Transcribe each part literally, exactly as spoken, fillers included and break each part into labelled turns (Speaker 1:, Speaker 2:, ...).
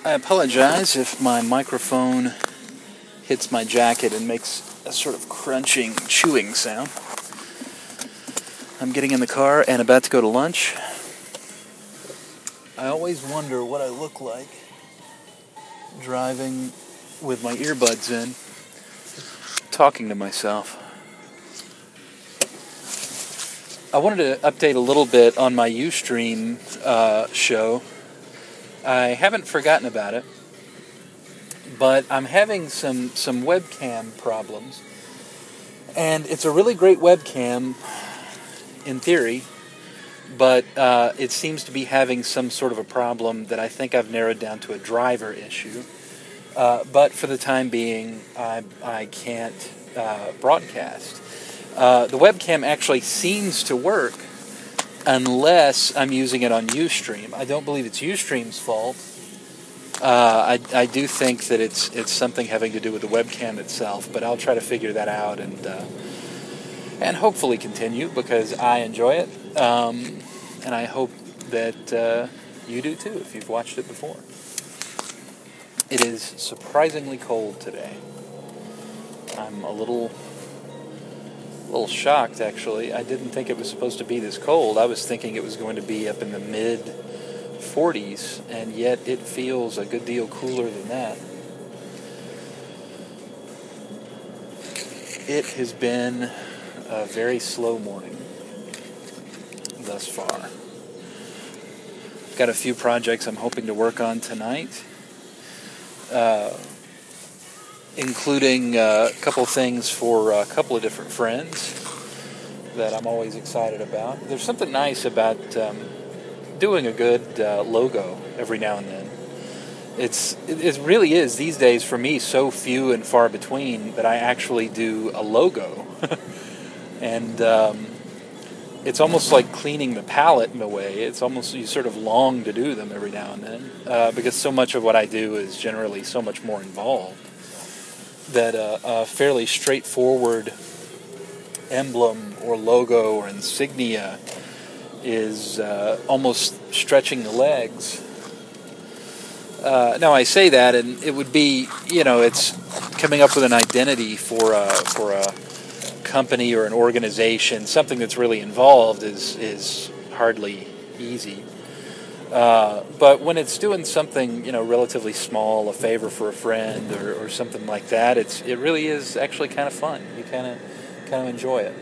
Speaker 1: I apologize if my microphone hits my jacket and makes a sort of crunching, chewing sound. I'm getting in the car and about to go to lunch. I always wonder what I look like driving with my earbuds in, talking to myself. I wanted to update a little bit on my Ustream uh, show. I haven't forgotten about it, but I'm having some, some webcam problems. And it's a really great webcam, in theory, but uh, it seems to be having some sort of a problem that I think I've narrowed down to a driver issue. Uh, but for the time being, I, I can't uh, broadcast. Uh, the webcam actually seems to work unless I'm using it on Ustream. I don't believe it's Ustream's fault. Uh, I, I do think that it's it's something having to do with the webcam itself, but I'll try to figure that out and uh, and hopefully continue because I enjoy it, um, and I hope that uh, you do too if you've watched it before. It is surprisingly cold today. I'm a little. A little shocked, actually. I didn't think it was supposed to be this cold. I was thinking it was going to be up in the mid forties, and yet it feels a good deal cooler than that. It has been a very slow morning thus far. I've got a few projects I'm hoping to work on tonight. Uh, including uh, a couple things for a couple of different friends that I'm always excited about. There's something nice about um, doing a good uh, logo every now and then. It's it, it really is these days for me so few and far between that I actually do a logo, and um, it's almost like cleaning the palette in a way. It's almost you sort of long to do them every now and then uh, because so much of what I do is generally so much more involved. That uh, a fairly straightforward emblem or logo or insignia is uh, almost stretching the legs. Uh, now I say that, and it would be, you know, it's coming up with an identity for a, for a company or an organization. Something that's really involved is is hardly easy. Uh, but when it's doing something, you know, relatively small, a favor for a friend or, or something like that, it's it really is actually kind of fun. You kind of kind of enjoy it.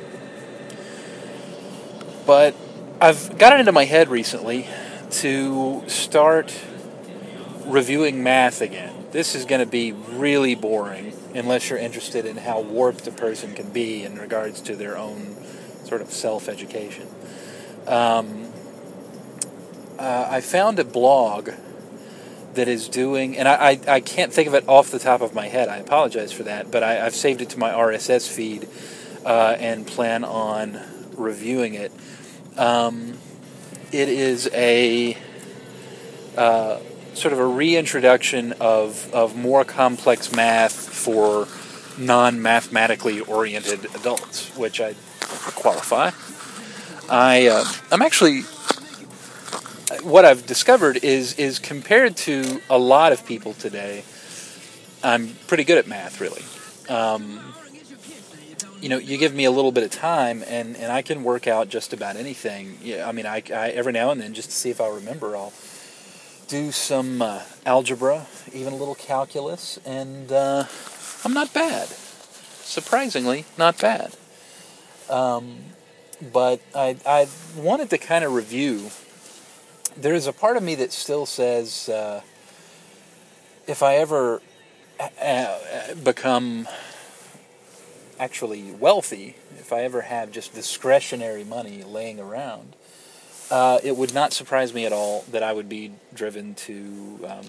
Speaker 1: But I've got it into my head recently to start reviewing math again. This is going to be really boring unless you're interested in how warped a person can be in regards to their own sort of self-education. Um, Uh, I found a blog that is doing, and I, I, I can't think of it off the top of my head. I apologize for that, but I, I've saved it to my R S S feed uh, and plan on reviewing it. Um, it is a uh, sort of a reintroduction of, of more complex math for non-mathematically oriented adults, which I qualify. I uh, I'm actually. What I've discovered is is compared to a lot of people today, I'm pretty good at math, really. Um, you know, you give me a little bit of time, and, and I can work out just about anything. Yeah, I mean, I, I every now and then, just to see if I remember, I'll do some uh, algebra, even a little calculus, and uh, I'm not bad. Surprisingly, not bad. Um, but I I wanted to kind of review. There is a part of me that still says, uh, if I ever uh, become actually wealthy, if I ever have just discretionary money laying around, uh, it would not surprise me at all that I would be driven to um,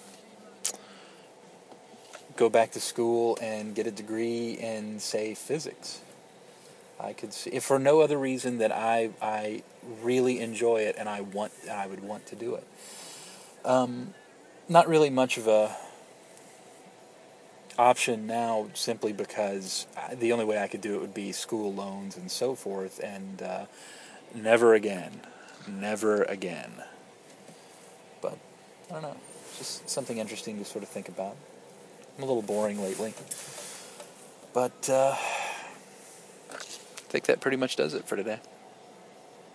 Speaker 1: go back to school and get a degree in, say, physics. I could see, if for no other reason that I I really enjoy it and I want and I would want to do it. Um, not really much of a option now, simply because the only way I could do it would be school loans and so forth, and uh, never again, never again. But I don't know. Just something interesting to sort of think about. I'm a little boring lately. But uh, I think that pretty much does it for today.